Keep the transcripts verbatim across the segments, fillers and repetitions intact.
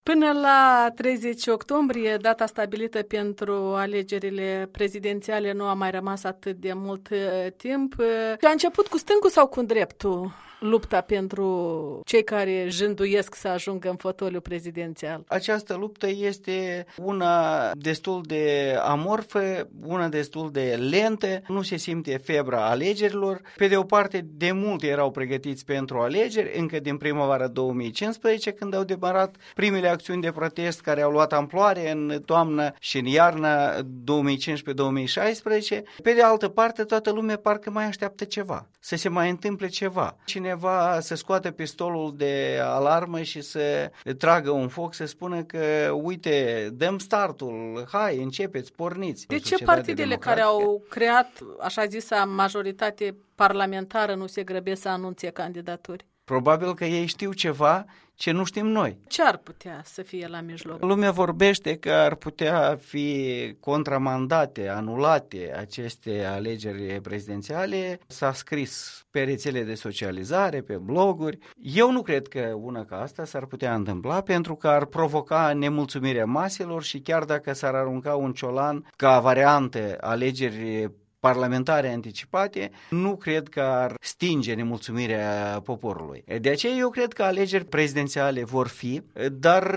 Până la treizeci octombrie, data stabilită pentru alegerile prezidențiale, nu a mai rămas atât de mult timp. A început cu stângul sau cu dreptul lupta pentru cei care jânduiesc să ajungă în fotoliul prezidențial? Această luptă este una destul de amorfă, una destul de lentă, nu se simte febra alegerilor. Pe de o parte, de mult erau pregătiți pentru alegeri, încă din primăvara două mii cincisprezece, când au demarat primele acțiuni de protest care au luat amploare în toamnă și în iarnă două mii cincisprezece două mii șaisprezece. Pe de altă parte, toată lumea parcă mai așteaptă ceva, să se mai întâmple ceva. Cineva să scoată pistolul de alarmă și să tragă un foc, să spună că, uite, dăm startul, hai, începeți, porniți. De ce partidele care au creat, așa zisa, majoritate parlamentară nu se grăbesc să anunțe candidaturi? Probabil că ei știu ceva ce nu știm noi. Ce ar putea să fie la mijloc? Lumea vorbește că ar putea fi contramandate, anulate aceste alegeri prezidențiale. S-a scris pe rețele de socializare, pe bloguri. Eu nu cred că una ca asta s-ar putea întâmpla, pentru că ar provoca nemulțumirea maselor și chiar dacă s-ar arunca un ciolan ca variantă alegeri parlamentare anticipate, nu cred că ar stinge nemulțumirea poporului. De aceea eu cred că alegeri prezidențiale vor fi, dar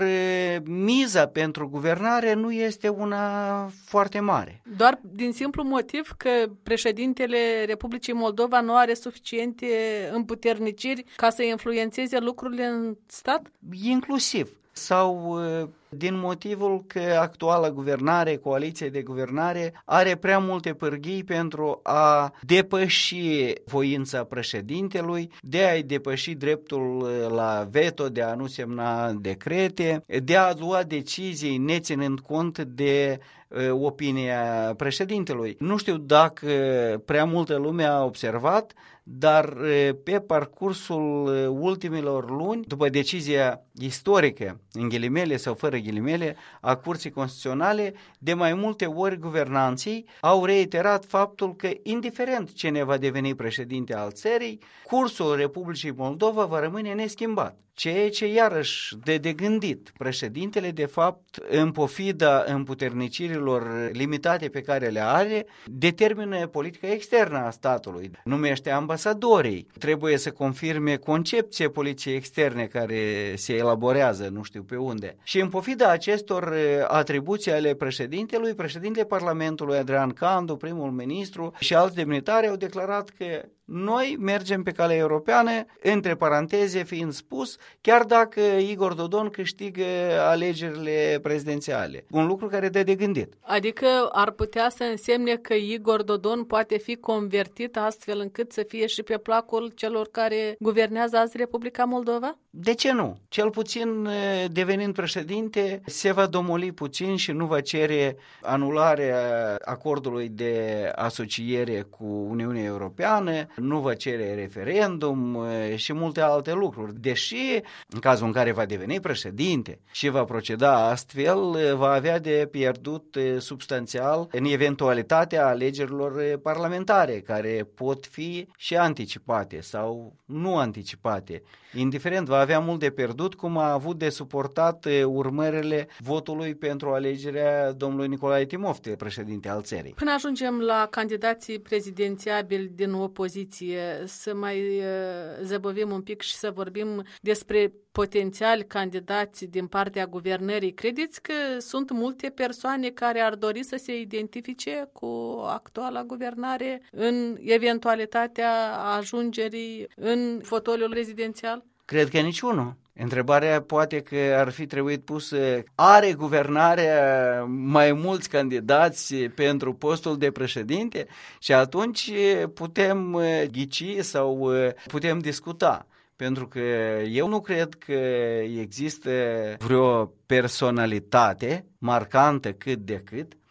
miza pentru guvernare nu este una foarte mare. Doar din simplu motiv că președintele Republicii Moldova nu are suficiente împuterniciri ca să influențeze lucrurile în stat? Inclusiv. Sau din motivul că actuala guvernare, coaliția de guvernare, are prea multe pârghii pentru a depăși voința președintelui, de a-i depăși dreptul la veto, de a nu semna decrete, de a lua decizii neținând cont de opinia președintelui. Nu știu dacă prea multă lume a observat, dar pe parcursul ultimilor luni, după decizia istorică, în ghilimele sau fără ghilimele, a Curții Constituționale, de mai multe ori guvernanții au reiterat faptul că, indiferent cine va deveni președinte al țării, cursul Republicii Moldova va rămâne neschimbat. Ceea ce iarăși de de gândit. Președintele, de fapt, în pofida împuternicirilor limitate pe care le are, determină politica externă a statului. Numește ambasadorii, trebuie să confirme concepția poliției externe care se elaborează, nu știu pe unde. Și în pofida acestor atribuții ale președintelui, președintele Parlamentului Adrian Candu, primul ministru și alți demnitari au declarat că noi mergem pe calea europeană, între paranteze fiind spus, chiar dacă Igor Dodon câștigă alegerile prezidențiale. Un lucru care dă de gândit. Adică ar putea să însemne că Igor Dodon poate fi convertit astfel încât să fie și pe placul celor care guvernează azi Republica Moldova? De ce nu? Cel puțin, devenind președinte, se va domoli puțin și nu va cere anularea acordului de asociere cu Uniunea Europeană, nu va cere referendum și multe alte lucruri. Deși, în cazul în care va deveni președinte și va proceda astfel, va avea de pierdut substanțial în eventualitatea alegerilor parlamentare, care pot fi și anticipate sau nu anticipate. Indiferent, va avea mult de pierdut, cum a avut de suportat urmările votului pentru alegerea domnului Nicolae Timofte, președinte al țării. Până ajungem la candidații prezidențiabili din opoziție, să mai zăbovim un pic și să vorbim despre potențiali candidați din partea guvernării. Credeți că sunt multe persoane care ar dori să se identifice cu actuala guvernare în eventualitatea ajungerii în fotoliul rezidențial? Cred că niciunul. Întrebarea poate că ar fi trebuit pusă, are guvernarea mai mulți candidați pentru postul de președinte? Și atunci putem ghici sau putem discuta. Pentru că eu nu cred că există vreo personalitate marcantă cât de cât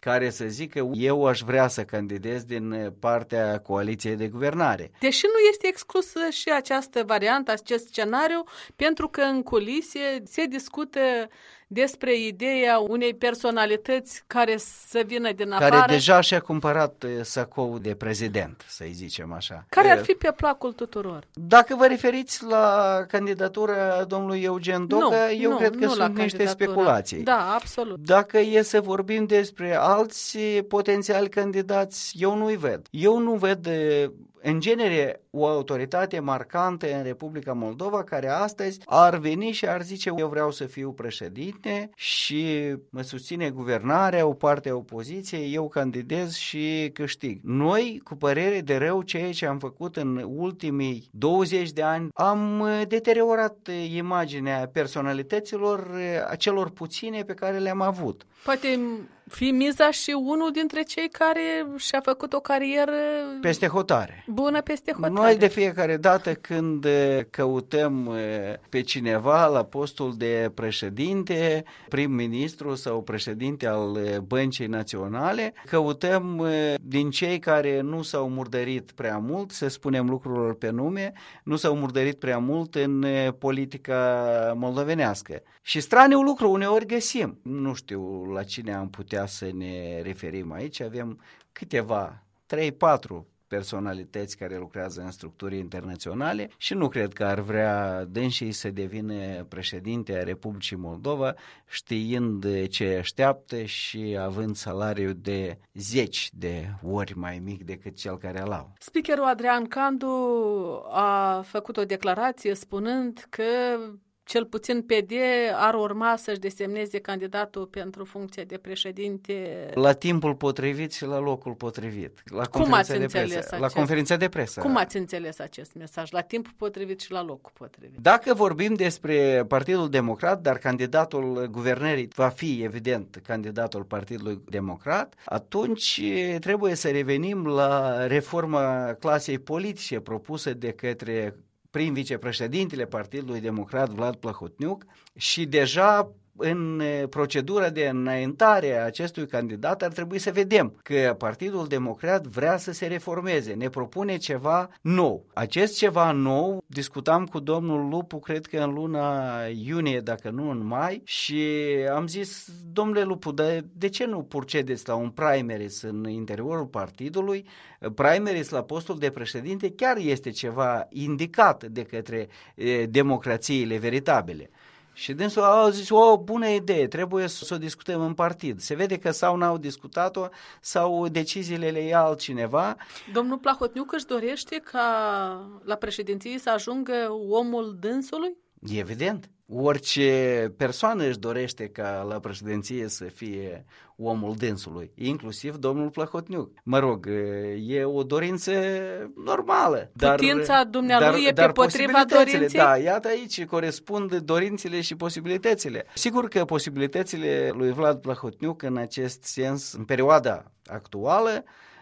care să zică eu aș vrea să candidez din partea coaliției de guvernare. Deși nu este exclusă și această variantă, acest scenariu, pentru că în culise se discută despre ideea unei personalități care să vină din afară. Care deja și-a cumpărat sacou de prezident, să-i zicem așa. Care ar fi pe placul tuturor? Dacă vă referiți la candidatura domnului Eugen Doga, nu, eu nu, cred că nu sunt niște speculații. Da, absolut. Dacă e să vorbim despre alți potențiali candidați, eu nu-i ved. Eu nu ved, în genere, o autoritate marcantă în Republica Moldova care astăzi ar veni și ar zice eu vreau să fiu președinte și mă susține guvernarea, o parte a opoziției, eu candidez și câștig. Noi, cu părere de rău, ceea ce am făcut în ultimii douăzeci de ani, am deteriorat imaginea personalităților acelor puține pe care le-am avut. Poate fi miza și unul dintre cei care și-a făcut o carieră peste hotare. Bună peste hotare. Noi de fiecare dată când căutăm pe cineva la postul de președinte, prim-ministru sau președinte al Băncii Naționale, căutăm din cei care nu s-au murdărit prea mult, să spunem lucrurilor pe nume, nu s-au murdărit prea mult în politica moldovenească. Și straniu lucru uneori găsim. Nu știu la cine am putea să ne referim aici, avem câteva, trei patru personalități care lucrează în structuri internaționale și nu cred că ar vrea dânsii să devină președinte a Republicii Moldova știind ce așteaptă și având salariu de zeci de ori mai mic decât cel care îl au. Speakerul Adrian Candu a făcut o declarație spunând că cel puțin P D ar urma să-și desemneze candidatul pentru funcția de președinte. La timpul potrivit și la locul potrivit. La Cum ați de înțeles presă, acest... La conferința de presă. Cum ați înțeles acest mesaj? La timpul potrivit și la locul potrivit. Dacă vorbim despre Partidul Democrat, dar candidatul guvernării va fi evident candidatul Partidului Democrat, atunci trebuie să revenim la reforma clasei politice propusă de către prim vicepreședintele Partidului Democrat Vlad Plahotniuc și deja în procedura de înaintare a acestui candidat ar trebui să vedem că Partidul Democrat vrea să se reformeze, ne propune ceva nou. Acest ceva nou discutam cu domnul Lupu, cred că în luna iunie, dacă nu în mai, și am zis, domnule Lupu, dar de ce nu procedeți la un primaries în interiorul partidului? Primaries la postul de președinte chiar este ceva indicat de către e, democrațiile veritabile. Și dânsul au zis, o bună idee, trebuie să o discutăm în partid. Se vede că sau n-au discutat-o, sau deciziile le ia altcineva. Domnul Plahotniuc își dorește ca la președinție să ajungă omul dânsului? Evident. Orice persoană își dorește ca la președinție să fie omul dânsului, inclusiv domnul Plahotniuc. Mă rog, e o dorință normală. Putința dumnealui e pe potriva dorinței? Da, iată aici corespund dorințele și posibilitățile. Sigur că posibilitățile lui Vlad Plahotniuc în acest sens, în perioada actuală,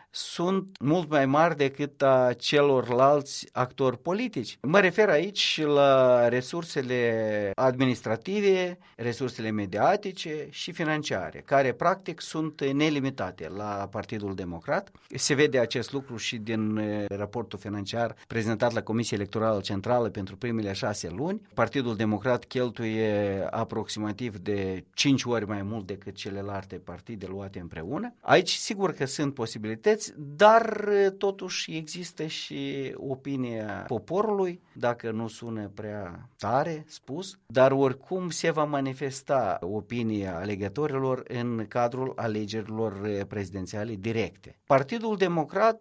sunt mult mai mari decât a celorlalți actori politici. Mă refer aici la resursele administrative, resursele mediatice și financiare, care practic sunt nelimitate la Partidul Democrat. Se vede acest lucru și din raportul financiar prezentat la Comisia Electorală Centrală pentru primele șase luni. Partidul Democrat cheltuie aproximativ de cinci ori mai mult decât celelalte partide luate împreună. Aici sigur că sunt posibilități, dar totuși există și opinia poporului, dacă nu sună prea tare spus, dar oricum se va manifesta opinia alegătorilor în cadrul alegerilor prezidențiale directe. Partidul Democrat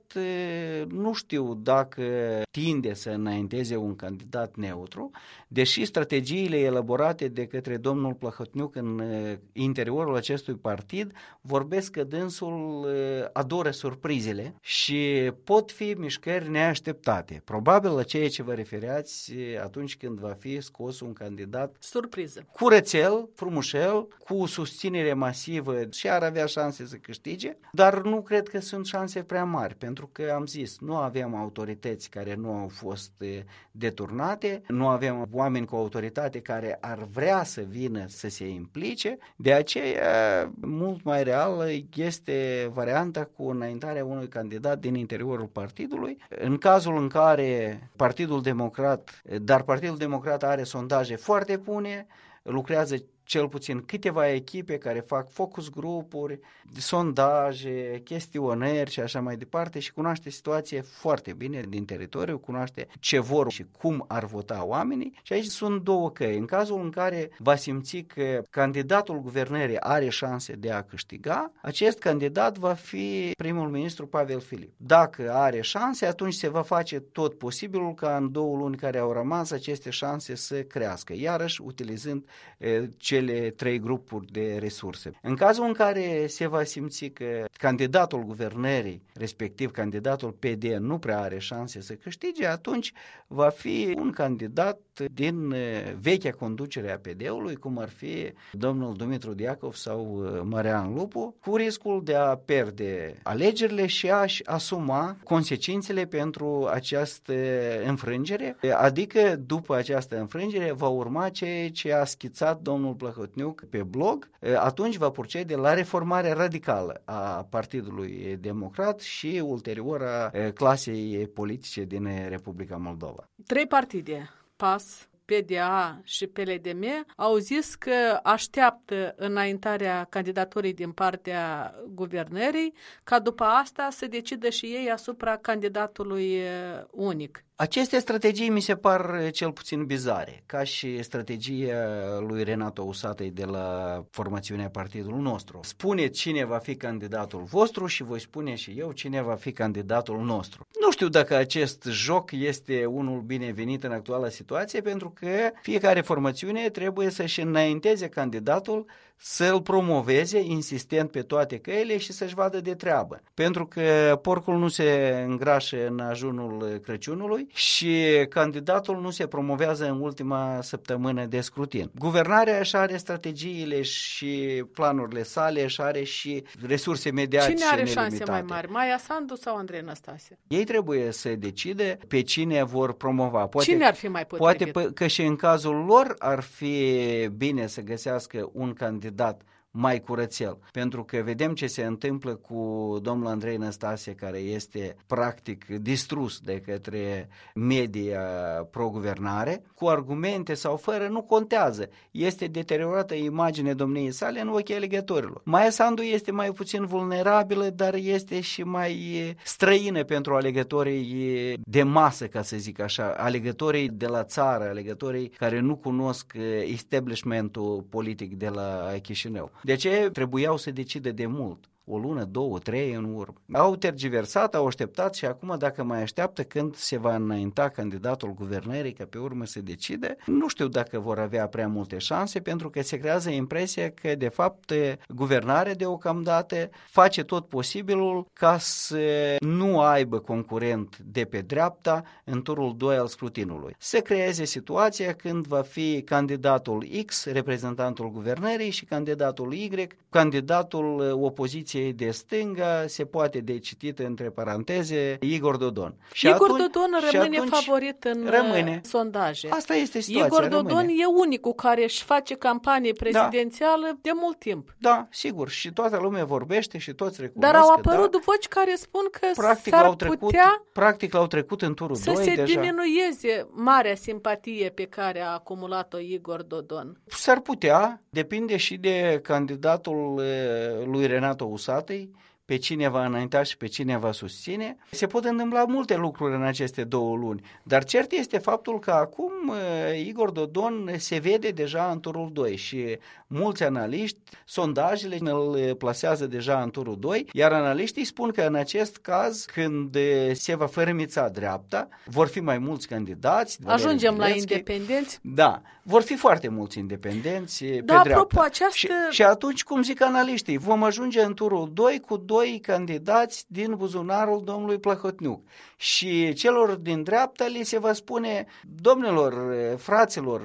nu știu dacă tinde să înainteze un candidat neutru, deși strategiile elaborate de către domnul Plahotniuc în interiorul acestui partid vorbesc că dânsul adoră surpriză. surprizele și pot fi mișcări neașteptate. Probabil la ceea ce vă refereați atunci când va fi scos un candidat surpriză, curățel, frumușel, cu susținere masivă și ar avea șanse să câștige, dar nu cred că sunt șanse prea mari, pentru că am zis, nu avem autorități care nu au fost deturnate, nu avem oameni cu autoritate care ar vrea să vină să se implice, de aceea mult mai reală este varianta cu înaintarea unui candidat din interiorul partidului. În cazul în care Partidul Democrat, dar Partidul Democrat are sondaje foarte bune, lucrează cel puțin câteva echipe care fac focus grupuri, sondaje, chestionări și așa mai departe și cunoaște situația foarte bine din teritoriu, cunoaște ce vor și cum ar vota oamenii și aici sunt două căi. În cazul în care va simți că candidatul guvernării are șanse de a câștiga, acest candidat va fi primul ministru Pavel Filip. Dacă are șanse, atunci se va face tot posibilul ca în două luni care au rămas aceste șanse să crească, iarăși utilizând e, cele trei grupuri de resurse. În cazul în care se va simți că candidatul guvernării, respectiv candidatul P D, nu prea are șanse să câștige, atunci va fi un candidat din vechea conducere a P D-ului, cum ar fi domnul Dumitru Diacov sau Marian Lupu, cu riscul de a pierde alegerile și a-și asuma consecințele pentru această înfrângere, adică după această înfrângere va urma ceea ce a schițat domnul Plahotniuc pe blog, atunci va procede la reformarea radicală a Partidului Democrat și ulterior a clasei politice din Republica Moldova. Trei partide, P A S, P D A și P L D M, au zis că așteaptă înaintarea candidaturii din partea guvernării, ca după asta să decidă și ei asupra candidatului unic. Aceste strategii mi se par cel puțin bizare, ca și strategia lui Renato Usatăi de la formațiunea partidului nostru. Spune cine va fi candidatul vostru și voi spune și eu cine va fi candidatul nostru. Nu știu dacă acest joc este unul binevenit în actuala situație, pentru că fiecare formațiune trebuie să-și înainteze candidatul, să-l promoveze insistent pe toate căile și să-și vadă de treabă. Pentru că porcul nu se îngrașă în ajunul Crăciunului și candidatul nu se promovează în ultima săptămână de scrutin. Guvernarea își are strategiile și planurile sale, își are și resurse mediatice nelimitate. Cine are șanse mai mari, Maia Sandu sau Andrei Năstase? Ei trebuie să decide pe cine vor promova. Poate, cine ar fi mai potrivit? Poate că și în cazul lor ar fi bine să găsească un candidat mai curățel, pentru că vedem ce se întâmplă cu domnul Andrei Năstase, care este practic distrus de către media pro-guvernare, cu argumente sau fără, nu contează. Este deteriorată imaginea domniei sale în ochii alegătorilor. Maia Sandu este mai puțin vulnerabilă, dar este și mai străină pentru alegătorii de masă, ca să zic așa, alegătorii de la țară, alegătorii care nu cunosc establishmentul politic de la Chișinău. De ce trebuiau să decide de mult? O lună, două, trei în urmă. Au tergiversat, au așteptat și acum dacă mai așteaptă când se va înainta candidatul guvernării ca pe urmă să decide, nu știu dacă vor avea prea multe șanse, pentru că se creează impresia că de fapt guvernarea deocamdată face tot posibilul ca să nu aibă concurent de pe dreapta în turul doi al scrutinului. Se creeze situația când va fi candidatul X, reprezentantul guvernării, și candidatul Y, candidatul opoziției de stânga, se poate de citit între paranteze Igor Dodon. Și Igor atunci, Dodon rămâne favorit în rămâne. sondaje. Asta este situația. Igor Dodon rămâne. e unicul care își face campanie prezidențială da. de mult timp. Da, sigur. Și toată lumea vorbește și toți recunosc. Dar au apărut da, voci care spun că practic s-ar l-au trecut, putea practic l-au trecut în turul să doi se deja. diminueze marea simpatie pe care a acumulat-o Igor Dodon. S-ar putea, depinde și de candidatul lui Renato Usatăi, pe cine va înainta și pe cine va susține. Se pot întâmpla multe lucruri în aceste două luni, dar cert este faptul că acum Igor Dodon se vede deja în turul doi și mulți analiști, sondajele îl plasează deja în turul doi, iar analiștii spun că în acest caz, când se va fărâmița dreapta, vor fi mai mulți candidați. Ajungem la independenți? Da, vor fi foarte mulți independenți da, pe dreapta. Apropo, această... și, și atunci, cum zic analiștii, vom ajunge în turul doi cu doi candidați din buzunarul domnului Plahotniuc. Și celor din dreapta li se va spune, domnilor, fraților,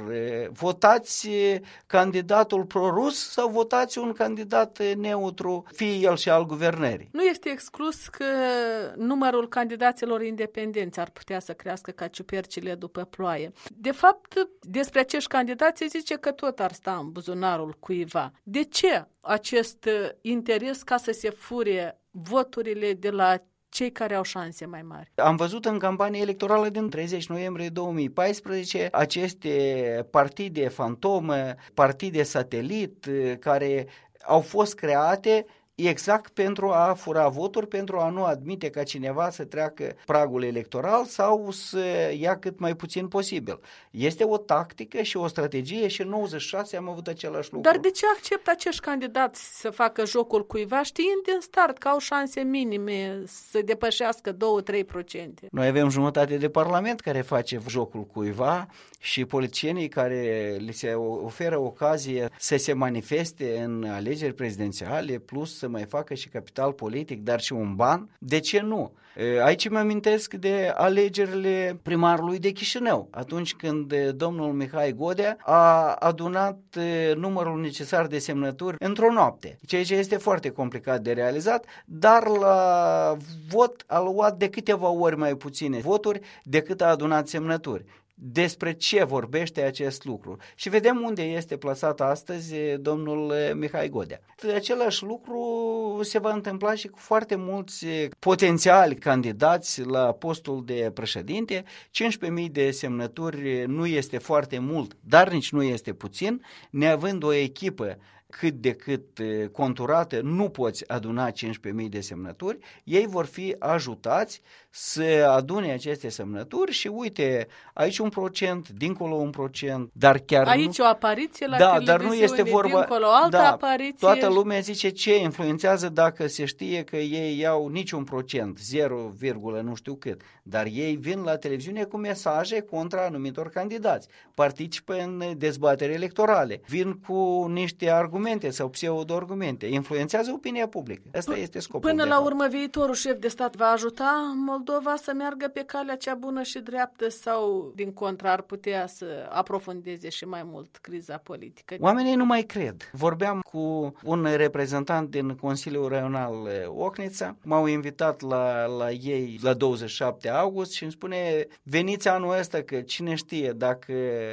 votați candidatul prorus sau votați un candidat neutru, fie el și al guvernării. Nu este exclus că numărul candidaților independenți ar putea să crească ca ciupercile după ploaie. De fapt, despre acești candidați se zice că tot ar sta în buzunarul cuiva. De ce acest interes ca să se fure voturile de la cei care au șanse mai mari? Am văzut în campania electorală din treizeci noiembrie două mii paisprezece aceste partide fantomă, partide satelit care au fost create exact pentru a fura voturi, pentru a nu admite ca cineva să treacă pragul electoral sau să ia cât mai puțin posibil. Este o tactică și o strategie și în nouăzeci și șase am avut același lucru. Dar de ce acceptă acești candidați să facă jocul cuiva știind din start că au șanse minime să depășească două trei la sută? Noi avem jumătate de parlament care face jocul cuiva și politicienii care li se oferă ocazie să se manifeste în alegeri prezidențiale, plus să mai facă și capital politic, dar și un ban, de ce nu? Aici mă amintesc de alegerile primarului de Chișinău, atunci când domnul Mihai Godea a adunat numărul necesar de semnături într-o noapte, ceea ce este foarte complicat de realizat, dar la vot a luat de câteva ori mai puține voturi decât a adunat semnături. Despre ce vorbește acest lucru? Și vedem unde este plasat astăzi domnul Mihai Godea. Același lucru se va întâmpla și cu foarte mulți potențiali candidați la postul de președinte. cincisprezece mii de semnături nu este foarte mult, dar nici nu este puțin, neavând o echipă cât de cât conturată, nu poți aduna cincisprezece mii de semnături, ei vor fi ajutați să adune aceste semnături și uite, aici un procent, dincolo un procent, dar chiar aici nu... o apariție la da, televiziune, dar nu este vorba... dincolo altă da, apariție. Toată lumea zice ce influențează dacă se știe că ei iau niciun procent, zero, nu știu cât, dar ei vin la televiziune cu mesaje contra anumitor candidați, participă în dezbatere electorale, vin cu niște argumente sau pseudo-argumente, influențează opinia publică. Asta P- este scopul. Până la fapt. urmă, viitorul șef de stat va ajuta Moldova să meargă pe calea cea bună și dreaptă sau, din contră, ar putea să aprofundeze și mai mult criza politică? Oamenii nu mai cred. Vorbeam cu un reprezentant din Consiliul Regional Ocnița, m-au invitat la, la ei la douăzeci și șapte august și îmi spune, veniți anul ăsta că cine știe dacă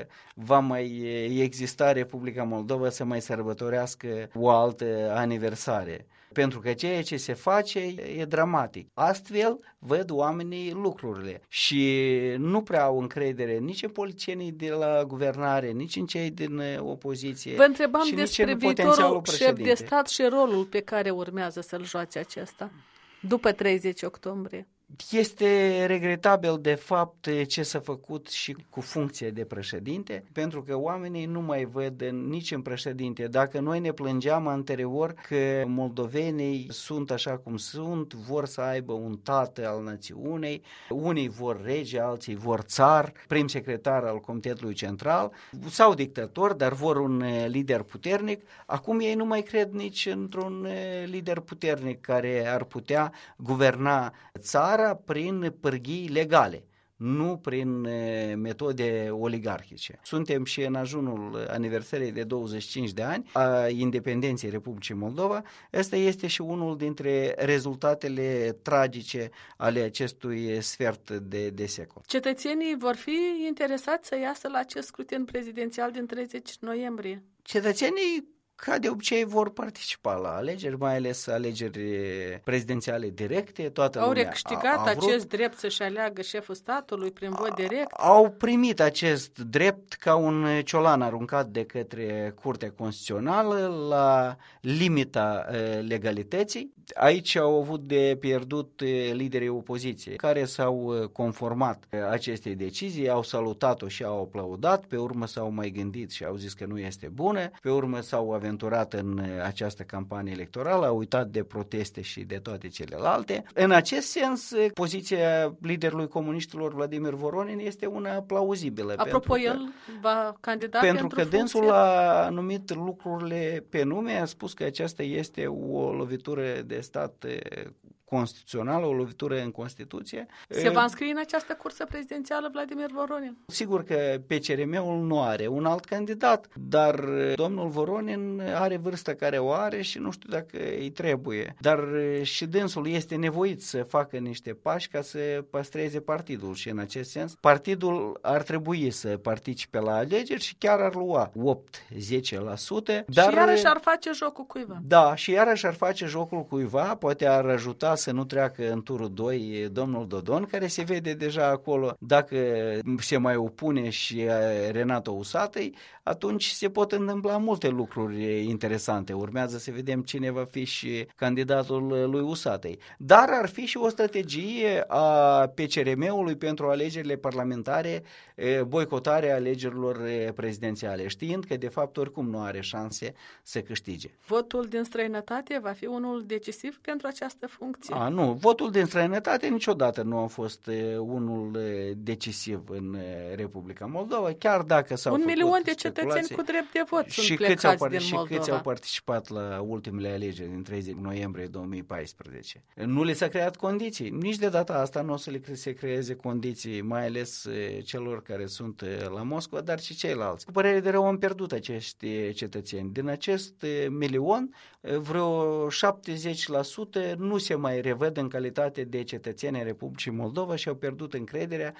va mai exista Republica Moldova să mai sărbătorească o altă aniversare. Pentru că ceea ce se face e dramatic. Astfel văd oamenii lucrurile și nu prea au încredere nici în politicienii de la guvernare, nici în cei din opoziție. Vă întrebam despre viitorul șef de stat și rolul pe care urmează să-l joace acesta după treizeci octombrie. Este regretabil de fapt ce s-a făcut și cu funcția de președinte, pentru că oamenii nu mai văd nici în președinte. Dacă noi ne plângeam anterior că moldovenii sunt așa cum sunt, vor să aibă un tată al națiunii, unii vor rege, alții vor țar, prim secretar al Comitetului Central sau dictator, dar vor un lider puternic. Acum ei nu mai cred nici într-un lider puternic care ar putea guverna țara prin pârghii legale, nu prin metode oligarhice. Suntem și în ajunul aniversării de douăzeci și cinci de ani a independenței Republicii Moldova. Ăsta este și unul dintre rezultatele tragice ale acestui sfert de, de secol. Cetățenii vor fi interesați să iasă la acest scrutin prezidențial din treizeci noiembrie? Cetățenii ca de obicei vor participa la alegeri, mai ales alegeri prezidențiale directe. Toată au lumea recâștigat a, a vrut, acest drept să-și aleagă șeful statului prin vot direct? Au primit acest drept ca un ciolan aruncat de către Curtea Constituțională la limita legalității. Aici au avut de pierdut liderii opoziției, care s-au conformat acestei decizii, au salutat-o și au aplaudat, pe urmă s-au mai gândit și au zis că nu este bună, pe urmă s-au aventurat în această campanie electorală, a uitat de proteste și de toate celelalte. În acest sens, poziția liderului comuniștilor Vladimir Voronin este una plauzibilă. Apropo, el va candida pentru, pentru că funcție? dânsul a numit lucrurile pe nume, a spus că aceasta este o lovitură de stat constituțională, o lovitură în Constituție. Se va înscrie în această cursă prezidențială Vladimir Voronin? Sigur că P C R M-ul nu are un alt candidat, dar domnul Voronin are vârsta care o are și nu știu dacă îi trebuie. Dar și dânsul este nevoit să facă niște pași ca să păstreze partidul și în acest sens partidul ar trebui să participe la alegeri și chiar ar lua opt-zece la sută. Dar, și iarăși ar face jocul cuiva. Da, și iarăși ar face jocul cuiva, poate ar ajuta să nu treacă în turul doi domnul Dodon, care se vede deja acolo. Dacă se mai opune și Renato Usatăi, atunci se pot întâmpla multe lucruri interesante. Urmează să vedem cine va fi și candidatul lui Usatăi. Dar ar fi și o strategie a P C R M-ului pentru alegerile parlamentare, boicotarea alegerilor prezidențiale, știind că de fapt oricum nu are șanse să câștige. Votul din străinătate va fi unul decisiv pentru această funcție? A, nu, votul din străinătate niciodată nu a fost unul decisiv în Republica Moldova, chiar dacă s-au Un făcut milion de cetățeni cu drept de vot sunt și plecați câți au, din și Moldova. câți au participat la ultimele alegeri din treizeci noiembrie două mii paisprezece. Nu li s-a creat condiții, nici de data asta nu o să le se creeze condiții, mai ales celor care sunt la Moscova, dar și ceilalți. Cu părere de rău am pierdut acești cetățeni. Din acest milion, vreo șaptezeci la sută nu se mai revăd în calitate de cetățeni ai Republicii Moldova și au pierdut încrederea,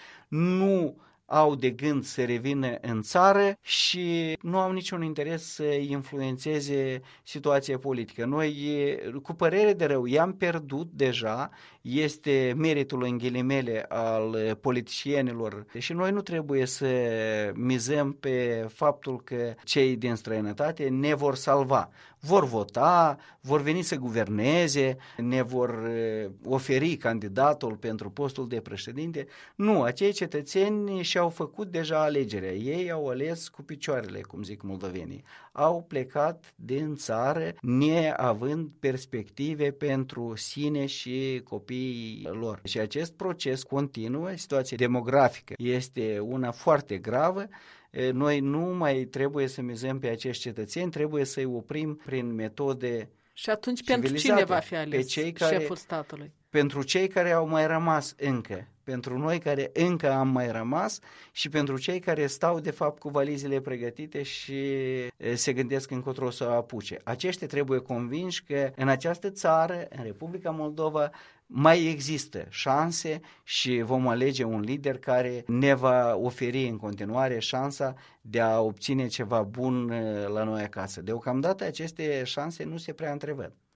nu au de gând să revină în țară și nu au niciun interes să influențeze situația politică. Noi, cu părere de rău, i-am pierdut deja, este meritul în ghilimele al politicienilor și noi nu trebuie să mizăm pe faptul că cei din străinătate ne vor salva. Vor vota, vor veni să guverneze, ne vor oferi candidatul pentru postul de președinte. Nu, acei cetățeni și-au făcut deja alegerea. Ei au ales cu picioarele, cum zic moldovenii. Au plecat din țară neavând perspective pentru sine și copiii lor. Și acest proces continuă, situația demografică este una foarte gravă. Noi nu mai trebuie să mizăm pe acești cetățeni, trebuie să-i oprim prin metode. Și atunci pentru cine va fi ales cei care, șeful statului? Pentru cei care au mai rămas încă, pentru noi care încă am mai rămas și pentru cei care stau de fapt cu valizele pregătite și se gândesc încotro să o apuce. Aceștia trebuie convinși că în această țară, în Republica Moldova, mai există șanse și vom alege un lider care ne va oferi în continuare șansa de a obține ceva bun la noi acasă. Deocamdată aceste șanse nu se prea întrevăd.